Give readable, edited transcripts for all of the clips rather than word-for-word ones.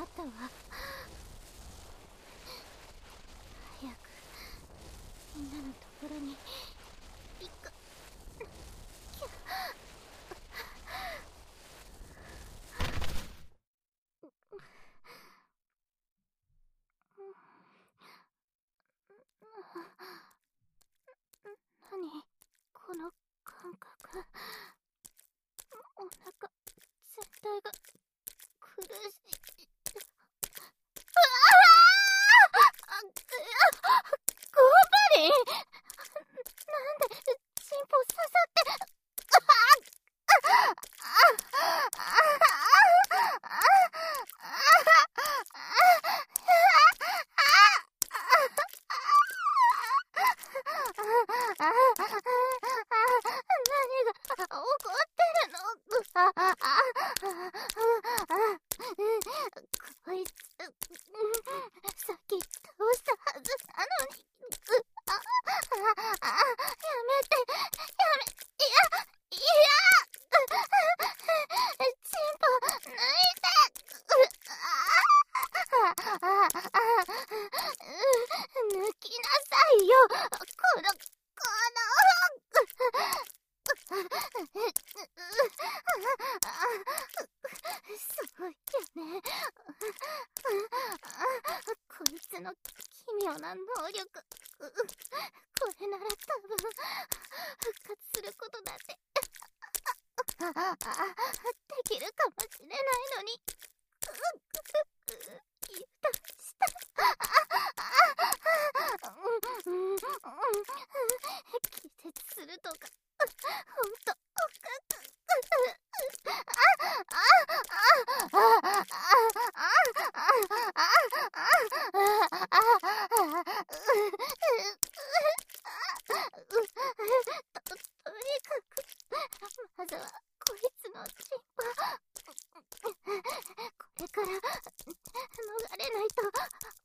なったわ。早くみんなのところに行く。何この感覚。お腹全体が苦しい。ゴブリン、なんでチンポ刺さって。何が起こってるの。こいつさっき倒したはずなのに。やめて、いやチンポ抜いて。抜きなさいよ、このすごいよね。こいつの奇妙な能力。これなら多分復活することだってできるかもしれないのに。油断した。気絶するとかほんととにかくまずはこいつのチンポ。これから逃れないと。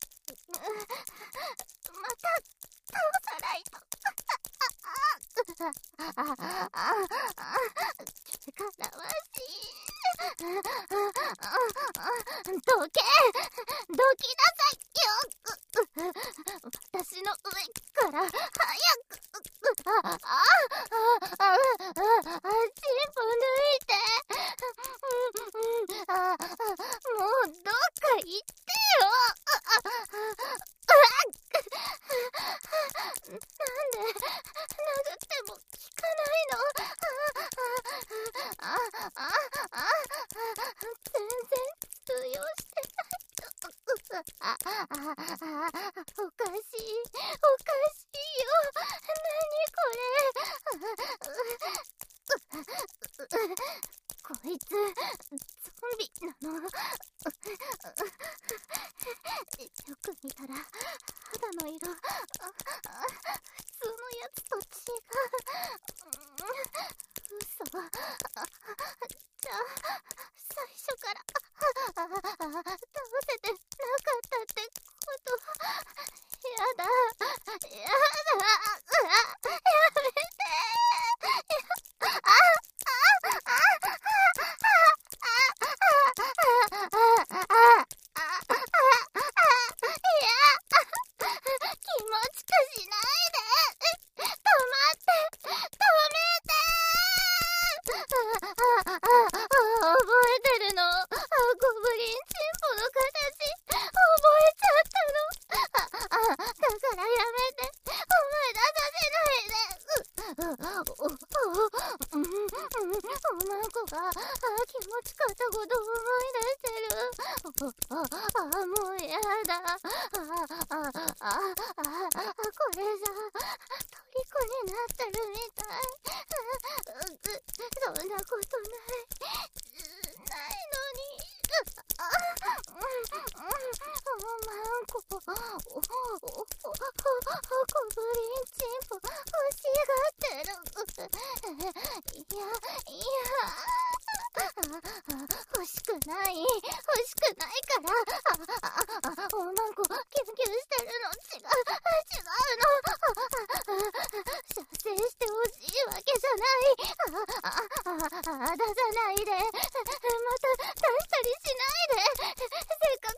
また倒さないと。けがらわしい。どきなさいよ。私の上から早く。チンポ抜いて。もうどっか行ってよ。なんで殴っても効かないの。全然通用してない。おかしいよ。何これ。こいつゾンビなの。よく見たら肌の色普通のやつと違う。嘘。じゃあ最初から倒せてなかったってこと。やだ。やめて。気持ちくしないで。止まって。止めて。覚えてるの。ゴブリンチンポの形覚えちゃったの。だからやめて。思い出させないで。おまんこが気持ちかったこと思い出してる。もうやだ。これじゃ虜になってるみたい。そんなことないのに。おまんこゴブリンチンポ欲しがってる。いや欲しくないからおまんこキュンキュンしてるの。違うの。射精してほしいわけじゃない。出さないで。また出したりしないで。せっかく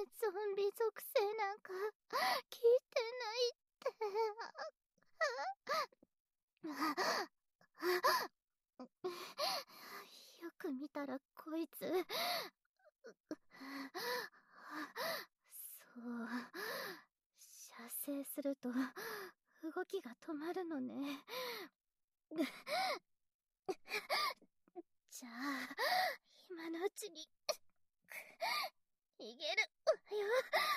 ゾンビ属性なんか聞いてないって。よく見たらこいつそう、射精すると動きが止まるのね。じゃあ今のうちに逃げるわよ。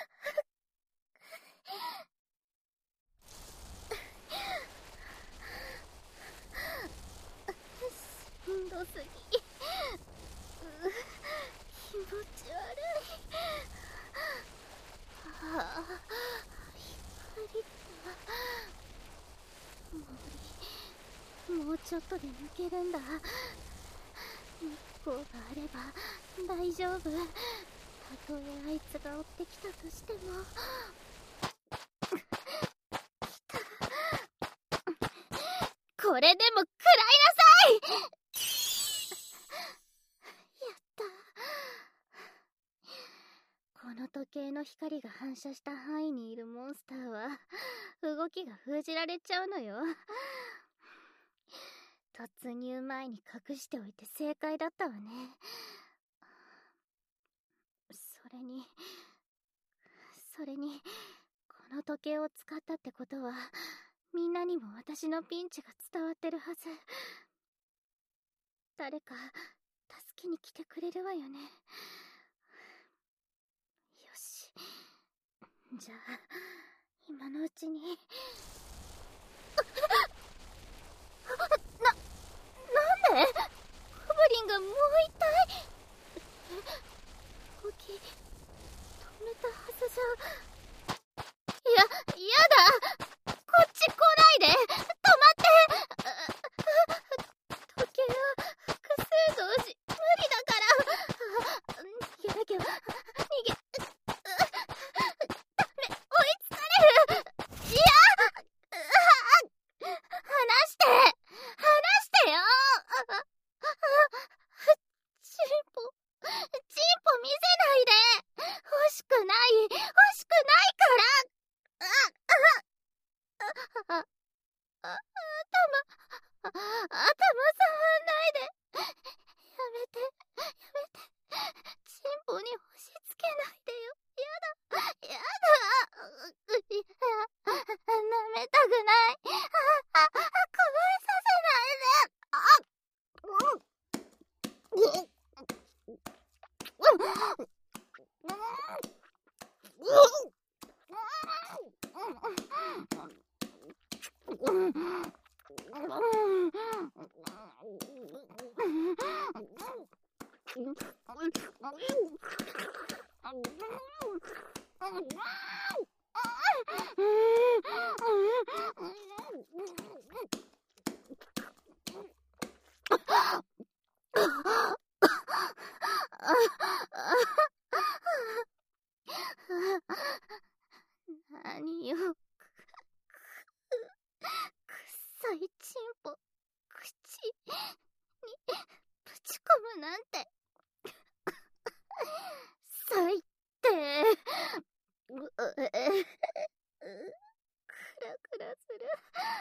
しんどすぎ。気持ち悪い。光だ。もうちょっとで抜けるんだ。日光があれば大丈夫。たとえあいつが追ってきたとしても。来た。これでも食らいなさい。やった。この時計の光が反射した範囲にいるモンスターは動きが封じられちゃうのよ。突入前に隠しておいて正解だったわね。それにこの時計を使ったってことはみんなにも私のピンチが伝わってるはず。誰か助けに来てくれるわよね。よし、じゃあ今のうちに。なんでゴブリンがもう一体。動き止めたはずじゃ。やだ、こっち来ないで。止まって。時計は複数同時無理だから。逃げなきゃ。ダメ、追いつかれる。いや、離してよ。チンポ見せないで。欲しくないから。頭触んないで。やめて。チンポに押し付けないでよ。やだ。舐めたくない。くわえさせないで。何よ、くっさいチンポ口にぶち込むなんて最低。クラクラする。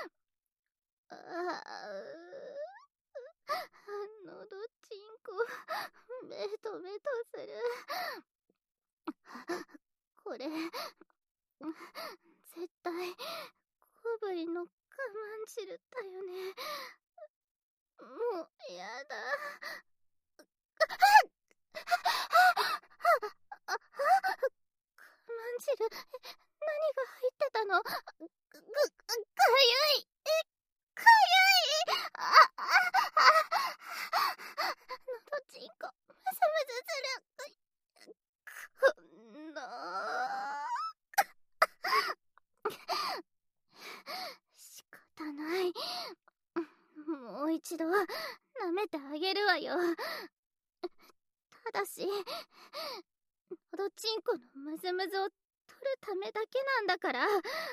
喉チンコベトベトする。これ絶対ゴブリンの我慢汁だよね。もうやだ。我慢汁、何が入ってたの？かゆい。喉チンコムズムズする。こんな仕方ない。もう一度舐めてあげるわよ。ただし喉チンコのムズムズを取るためだけなんだから。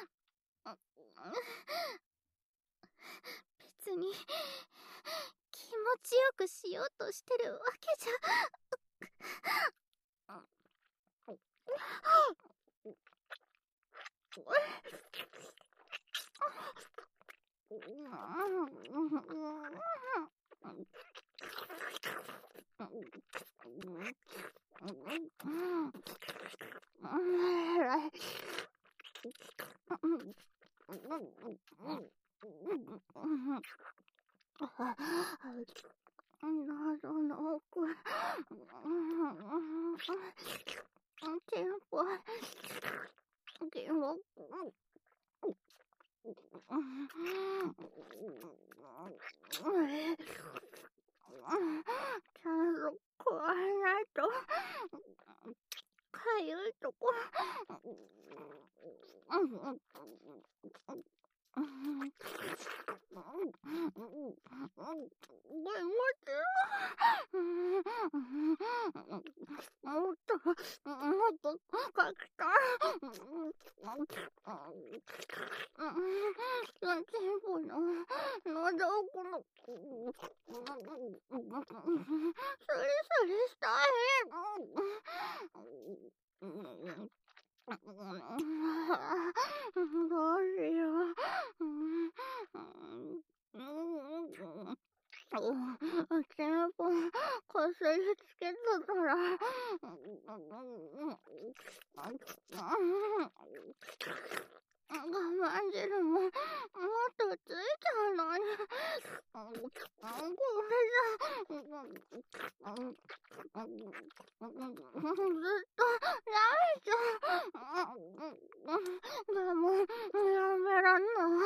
別に気持ちよくしようとしてるわけじゃ。 喉の奥、テンポ、気持ちゃんと食わないと、かゆいとこ。もっとかきたい。チンポの喉奥のスリスリしたい。どうしよう。チンポこすりつけてたら我慢汁ももっとついちゃうのに。ごめんな。ずっと泣いちゃう。でもやめらんない。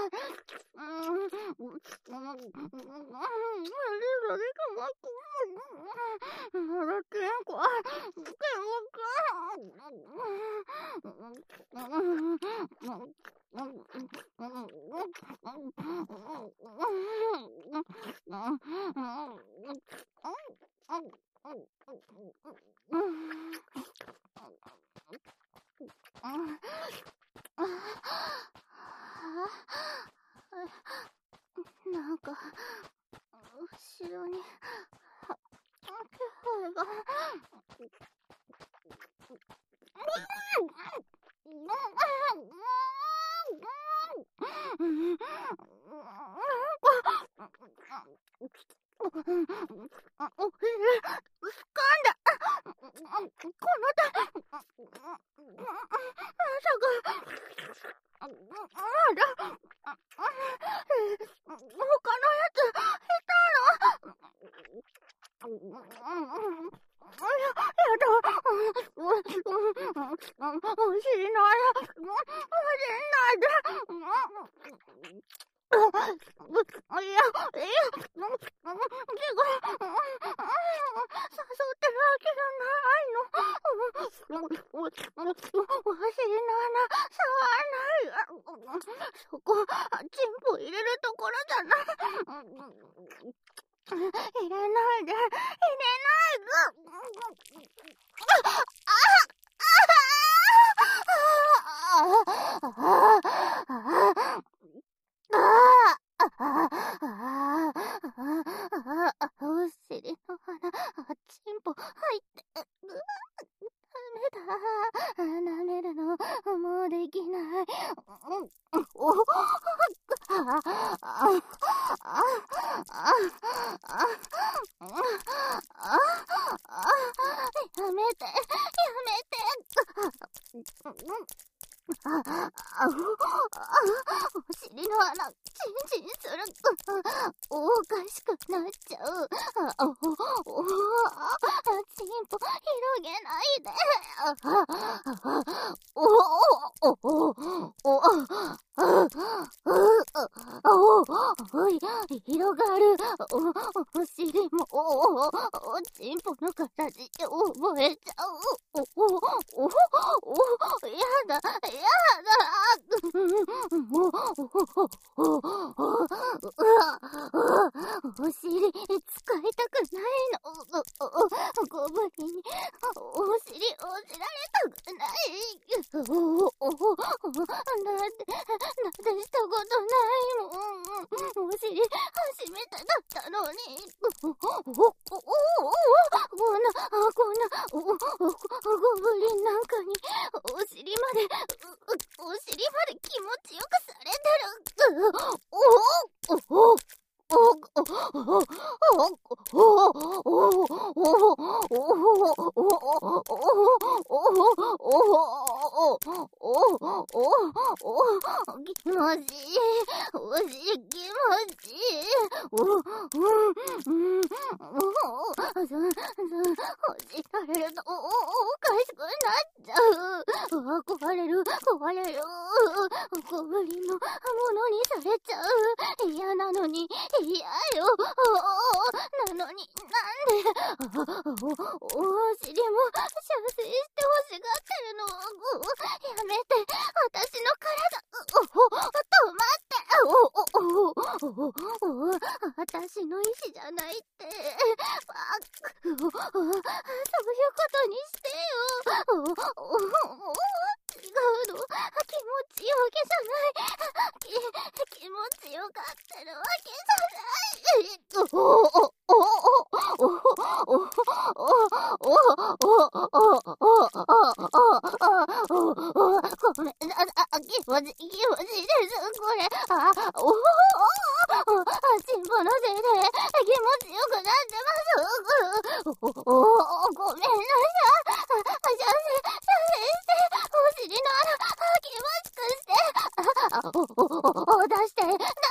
なんか後ろに気配が。おひれつかんだ。このまさかまだ他のやついたの？やだ。お尻の穴、入れないで。いや、違う。誘ってるわけじゃないの。お尻の穴、触らない。そこ、チンポ入れるところじゃない。入れないで。お尻の穴、チンポ入って。ダメだ。舐めるの、もうできない。やめて。お尻の穴、チンチンする。おかしくなっちゃう。チンポ広げないで。広がる。お尻もチンポの形覚えちゃう。やだ。お尻使いたくないの。ゴブリンにお尻をじられたくない。だってしたことないもん。お尻初めてだったのに。こんゴブリンなんかに、お尻まで気持ちよくされてる。気持ちいい。お尻気持ちいい。ほじられるとおかしくなっちゃう。壊れる。ゴブリンのものにされちゃう。嫌なのに嫌よ。なのになんでお尻も射精して欲しがってるの。やめて。私の体止まって。私の意志じゃないって。そういうことにしてよ。違うの。気持ちいいわけじゃない。気持ちよがってるわけじゃない。ごめん、気持ちいいです、これ。チンポのせいで気持ちよくなってます。ごめんなさい。射精して、お尻の穴、気持ちくして。出して。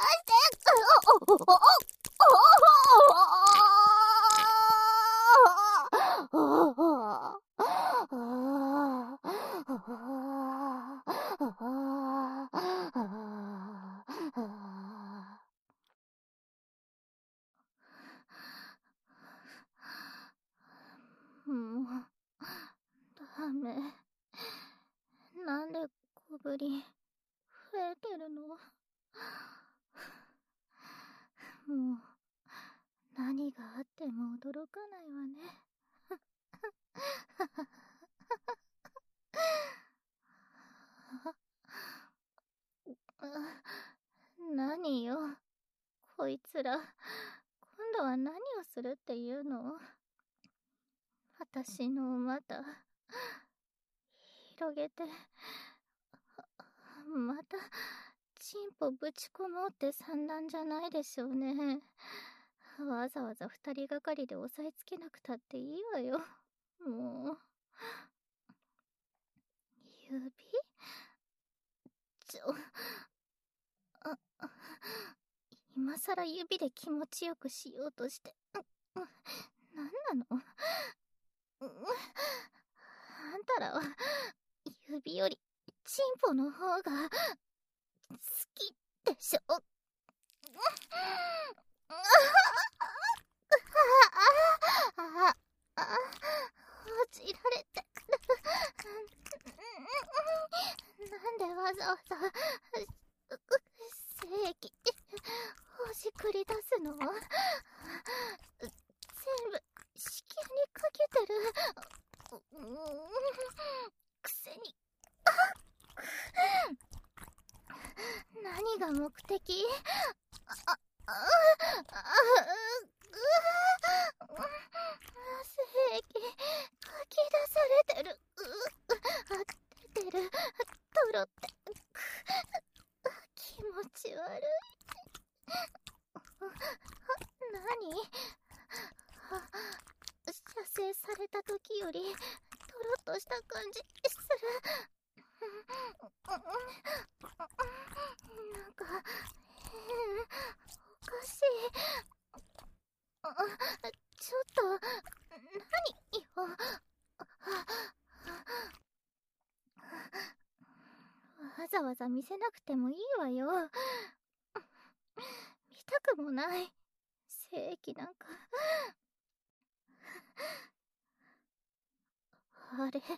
もう、ダメ。なんでゴブリン、増えてるの？もう、何があっても驚かないわね。何よ、こいつら。今度は何をするっていうの？私の股、広げて、また、チンポぶち込もうって算段じゃないでしょうね。わざわざ二人がかりで押さえつけなくたっていいわよ。もう。指？今さら指で気持ちよくしようとして。なんなの？あんたらは、指より、チンポの方が、好きでしょ？落ちられて。なんでわざわざ、精液、ほじくり出すの？全部、子宮にかけてる。くせに。何が目的？精液、かき出されてる。出てる。とろって。気持ち悪い。何？射精された時より、とろっとした感じする。なんか、おかしい。ちょっと、何よ。わざわざ見せなくてもいいわよ。見たくもない。精液なんか。あれ？こ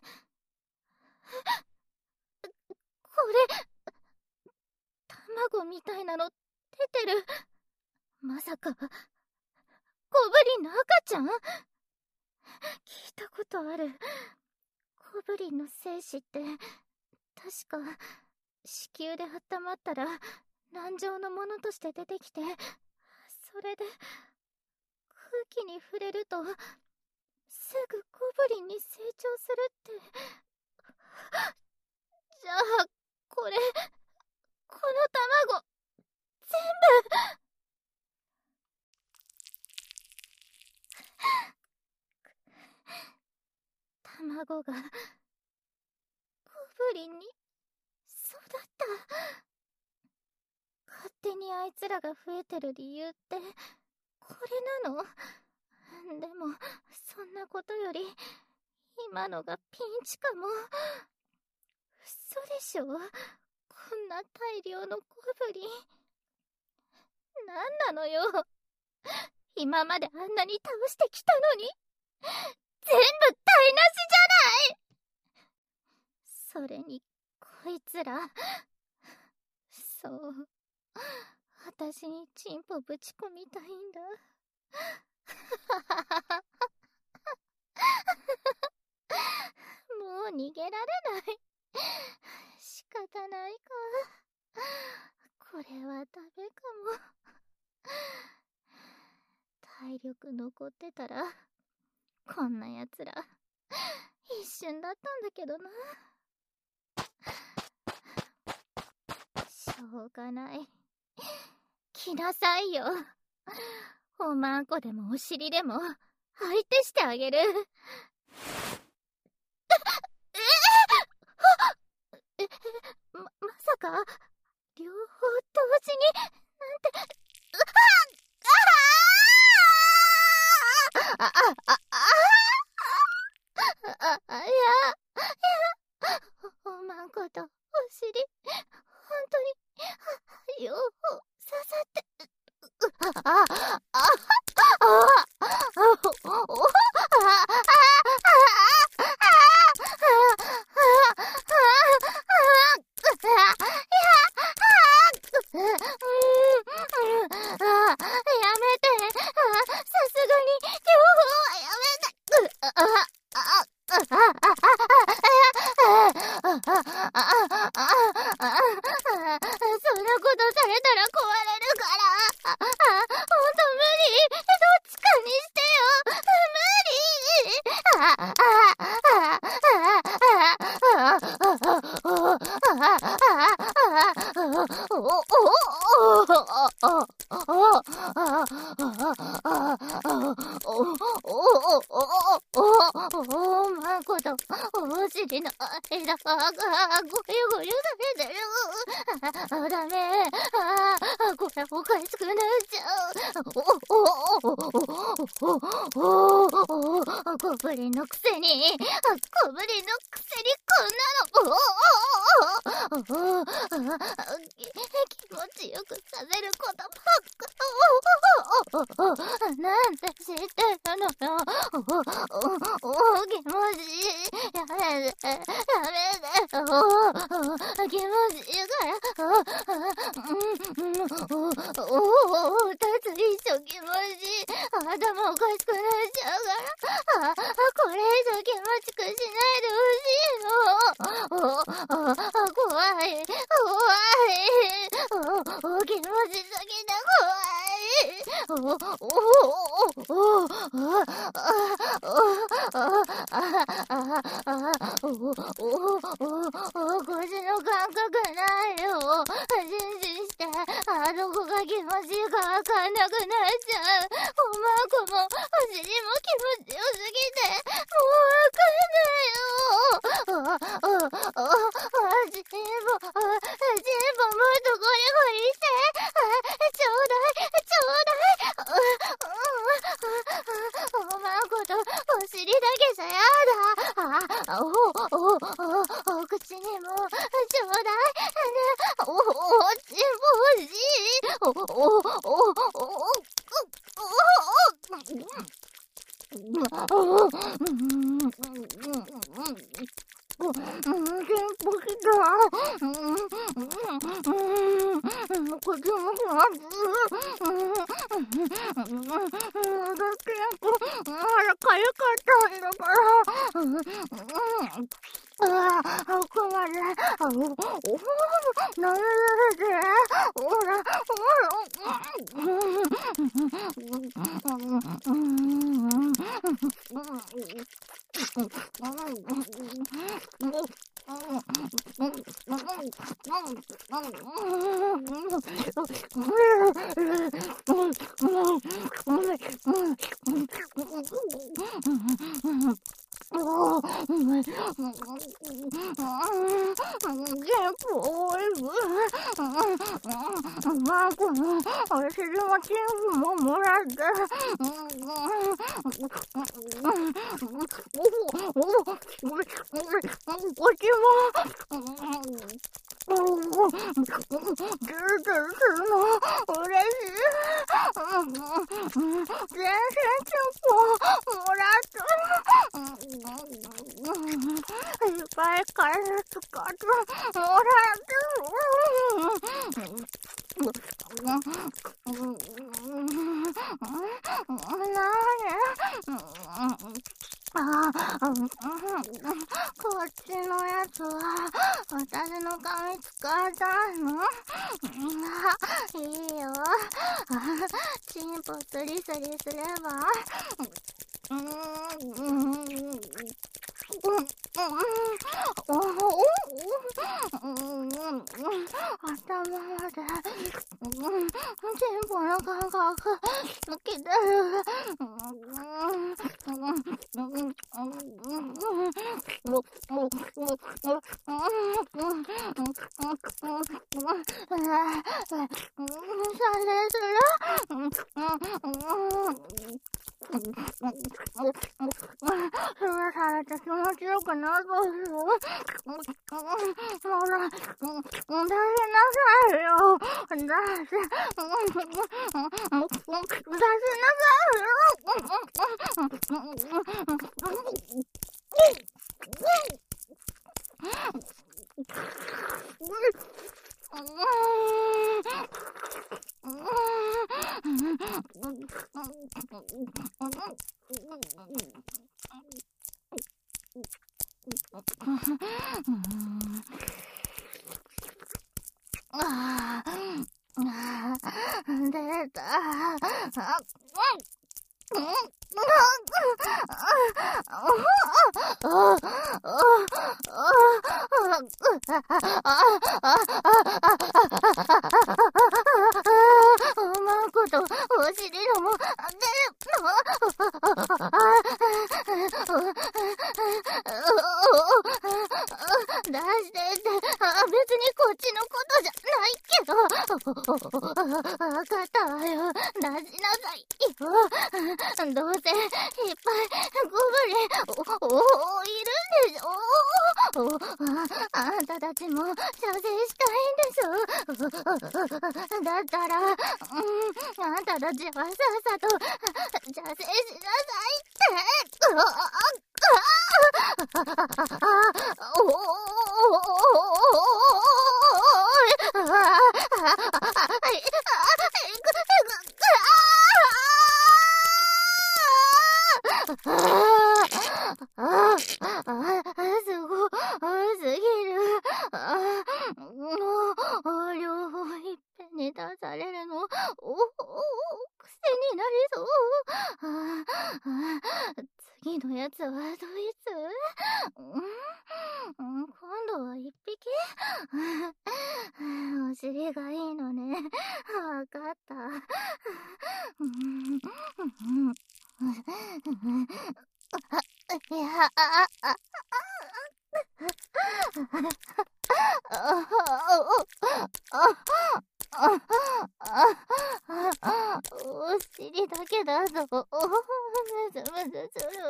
れ、卵みたいなの出てる。まさか、ゴブリンの赤ちゃん？聞いたことある。ゴブリンの精子って、確か、子宮で温まったら、軟状のものとして出てきて、それで、空気に触れると、すぐに成長するって。じゃあ、この卵、全部。卵が、ゴブリンに、育った。勝手にあいつらが増えてる理由って、これなの？でも、そんなことより、今のがピンチかも。嘘でしょ？こんな大量のゴブリン。なんなのよ。今まであんなに倒してきたのに、全部台無しじゃない！それに、こいつら、そう、私にチンポぶち込みたいんだ。もう逃げられない。仕方ないか。これはダメかも。体力残ってたら、こんな奴ら、一瞬だったんだけどな。しょうがない。来なさいよ。おまんこでもお尻でも、相手してあげる。まさか、両方同時に、なんて、いや、おまんことお尻、本当に、両方刺さって、おまんことお尻の間がごよごよされてる。ダメ。これおかしくなっちゃう。ゴブリンのくせにこんなの。気持ちよくさせることばっか。なんて知ってるのよ。気持ちいい。やめてよ。気持ちいいから。立つ一緒気持ちいい。頭おかしくなっちゃうから。これ以上気持ちくしないでほしいの。怖い。気持ちすぎて怖い。腰の感覚ないよ。信じして、どこが気持ちいいかわかんなくなっちゃう。おまんこも、お尻も気持ちよすぎて、もうわかんないよ。チンポもっとゴリゴリして、ちょうだい。おまんことお尻だけじゃやだ。お口にもちょうだい。チンポ欲し俺是这么听摸摸来的。我寂寞。这是吗？我这是，真是幸福，我来的。一百开始搞着，我来的。こっちのやつは私の髪使いたいの？いいよ。チンポスリスリすれば。頭までチンポの感覚抜けてる。是不是他的这気持ちよくなる？ほら、出しなさいよ。出しなさいよ。出た。うまくとお尻のも出してって、別にこっちのことじゃないけど。わかったわよ。出しなさいよ。どうせいっぱいゴブリンいるんでしょ。あんたたちも射精したいんでしょ。だったら、あんたたちはさっさと射精しなさいって。すぎる。両方いっぺんに出されるの、癖になりそう。次のやつはどいつ？今度は一匹？お尻がいいのね。わかった。いや、お尻だけだぞ。むずむずする。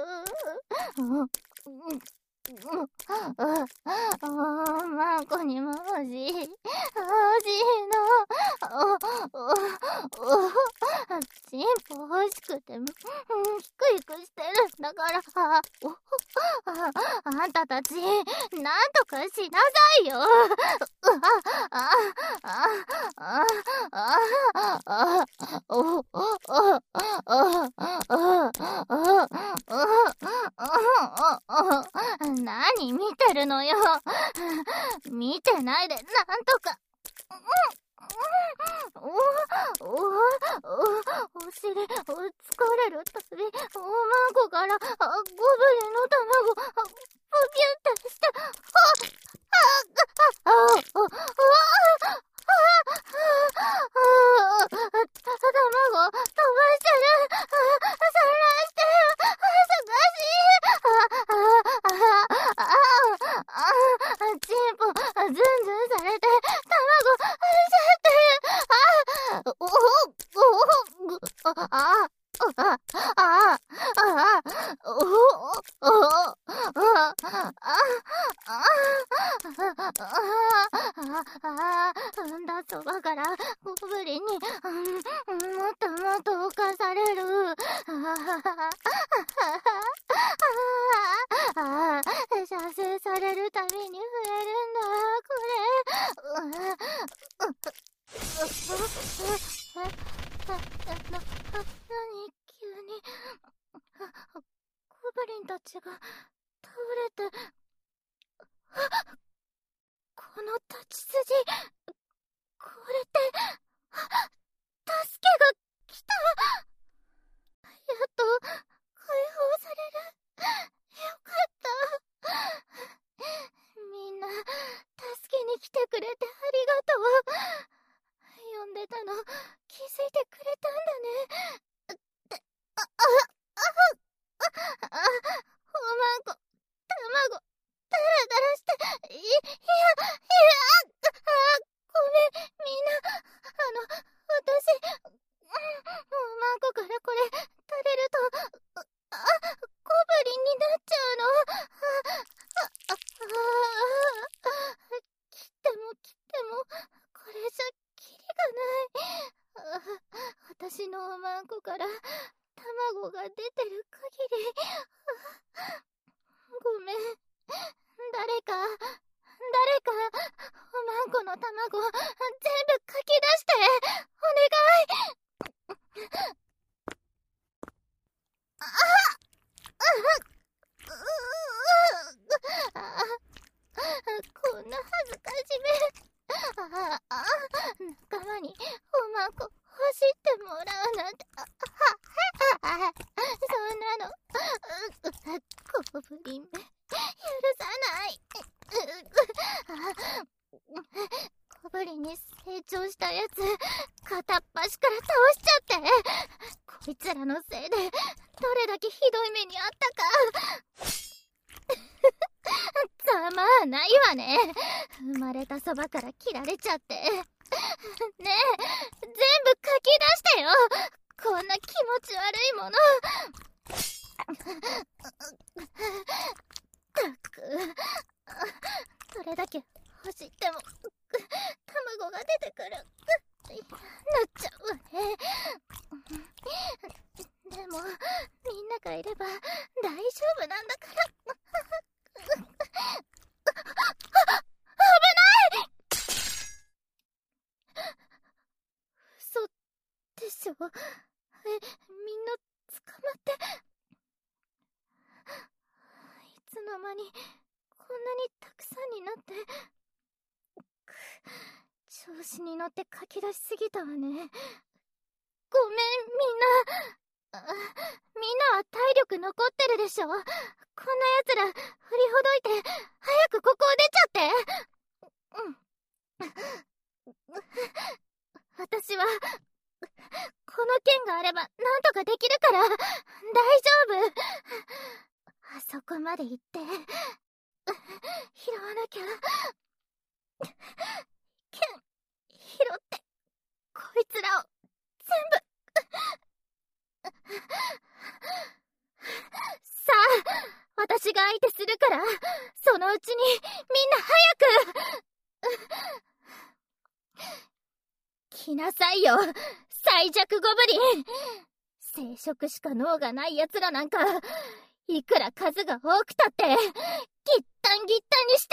マンコにも欲しい。欲しいの。チンポ欲しくても、ヒクヒクしてるんだから。あんたたち、なんとかしなさいよ。何見てるのよ。見てないで、なんとか。お尻、疲れるたび、マンコから、ゴブリンの卵産んだそばからゴブリンにもっともっと侵される。射精されるたびに増えるんだこれ。何急にゴブリンたちが倒れて、この立ち筋、これって助けが来た。やっと解放される。よかった。みんな助けに来てくれてありがとう。呼んでたの気づいてくれたんだね。おまんこ卵ダラダラして、いや、ごめん、みんな、私、おまんこからこれ、垂れると、ゴブリンになっちゃうの。切っても、これじゃ、キリがない。私のおまんこから、卵が出てる限り、ごめん。誰か、おまんこの卵、全部かき出して、お願い。こんな恥ずかしめ。仲間におまんこ欲しってもらうなんて。そんなの、ゴブリンめ、許さない。ゴブリンに成長したやつ、片っ端から倒しちゃって。こいつらのせいで、どれだけひどい目にあったか。ざまあないわね。生まれたそばから切られちゃって。ねえ、全部書き出してよ。こんな気持ち悪いもの。ったく、どれだけ欲しっても卵が出てくる。なっちゃうわね。でもみんながいれば大丈夫なんだから。危ない。嘘でしょ。みんな捕まって。いつの間にこんなにたくさんになって。調子に乗って書き出しすぎたわね。ごめん、みんな。みんなは体力残ってるでしょ。こんな奴ら振りほどいて早くここを出ちゃって。私はこの剣があればなんとかできるから大丈夫。あそこまで行って拾わなきゃ。剣拾ってこいつらを全部。さあ、私が相手するから、そのうちにみんな早く来なさいよ、最弱ゴブリン。生殖しか脳がない奴らなんかいくら数が多くたってギッタンギッタンにして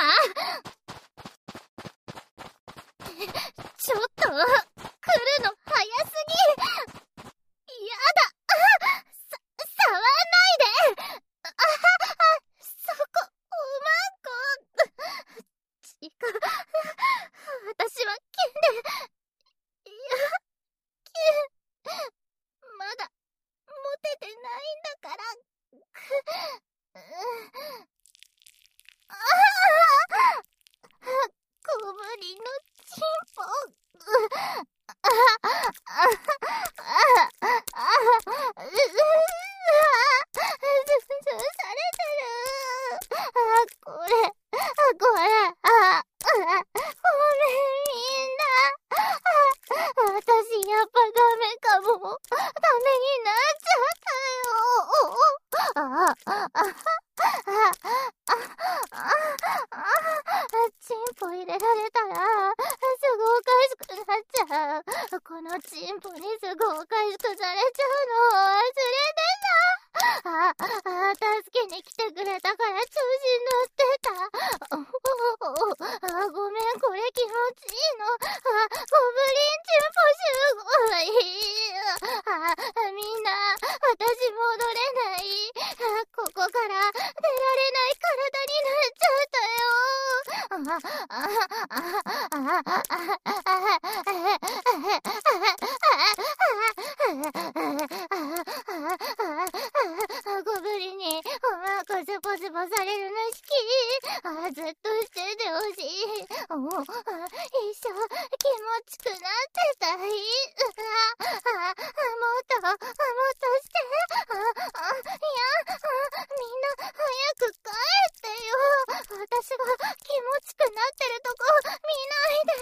あげるわ。ちょっと来るの早すぎ。やだ。触んないで。そこ、おまんこ。違う。私は剣で。いや、剣。まだ、持ててないんだから。ゴブリンのチンポ。全れたから調子に乗ってた。ごめん、これ気持ちいいの。ゴブリンチンポ集合。みんな、私戻れない。ここから出られない体になっちゃったよ。ゴブリンにこずぽずぽされるの好き。ずっとしててほしい。一生気持ちくなってたい。もっとして。いや、みんな早く帰ってよ。私が気持ちくなってるとこ見ないで。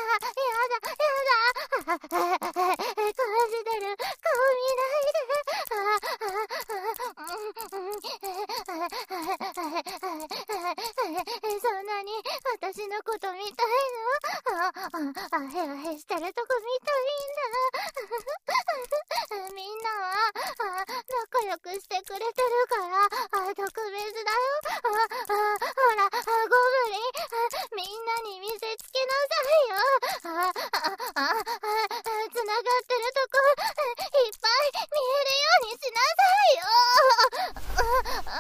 やだ。感じてる顔見ないで。そんなに私のこと見たいの？ヘラヘしてるとこ見たいんだ。みんなは仲良くしてくれてるから特別だよ。ほら、ゴブリン、みんなに見せつけなさいよ。つながってるとこいっぱい見えるようにしなさいよ。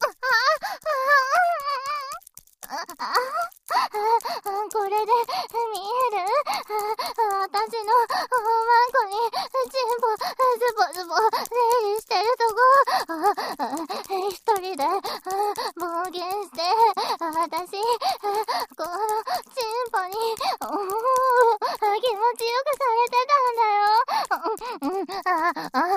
これで見える？私のマンコにチンポズボズボ出入りしてるとこ一人で暴言して私このチンポに気持ちよくされてたんだよ。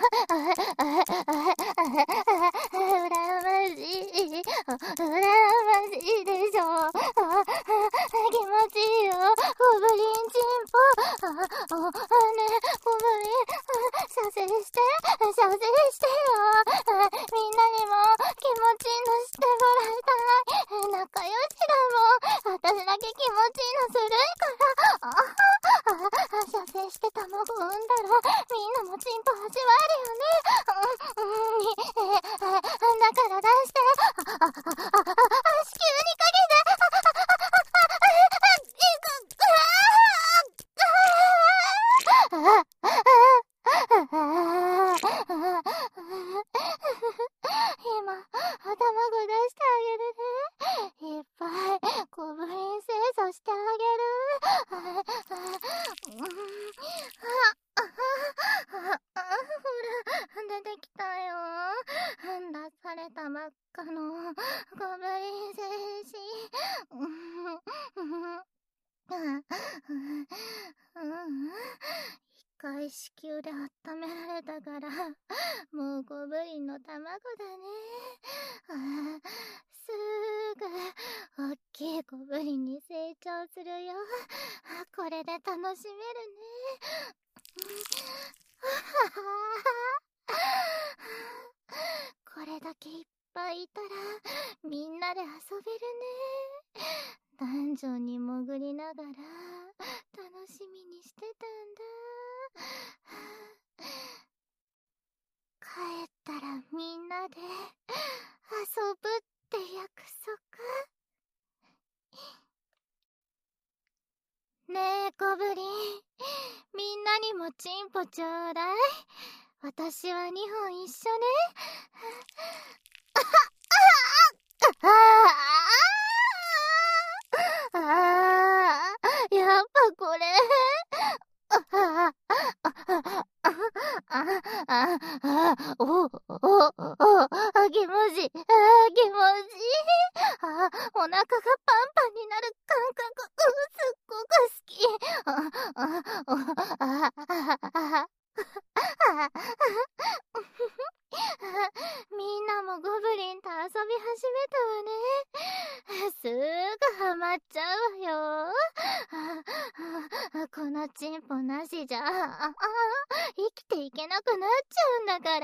羨ましい。羨ましいでしょ。気持ちいいよ。ゴブリンチンポ。ねえ、ゴブリン、射精して。射精してよ。みんなにも気持ちいいのしてもらいたい。仲良しだもん。私だけ気持ちいいのするから。射精して卵産んだらみんなもチンポ味わえるよね。だから出して。子宮にかけて。今、卵出してあげるね。いっぱい、ゴブリン清楚してあげる。ほら、出てきたよ。出されたばっかのゴブリン精子。一回子宮で温められたから、もうゴブリンの卵だね。すぐ、おっきいゴブリンに成長するよ。これで楽しめるね。これだけいっぱいいたら、みんなで遊べるね。ダンジョンに潜りながら、楽しみにしてたんだ。帰ったらみんなで遊ぶって約束。ねえ、ゴブリン。みんなにもチンポちょうだい。私は2本一緒ね。やっぱこれ。気持ちいい。お腹がパンパンになる感覚、すっごく好き。みんなもゴブリンと遊び始めたわね。すぐハマっちゃうわよ。このチンポなしじゃ、生きていけなくなっちゃうんだから。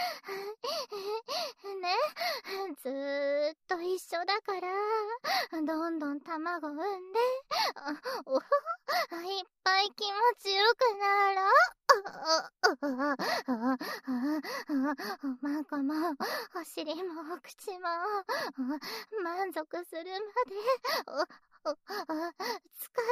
ね、ずーっと一緒だから、どんどん卵産んで、いっぱい気持ちよくなろう。 マンコも、お尻もお口も、満足するまで、疲れ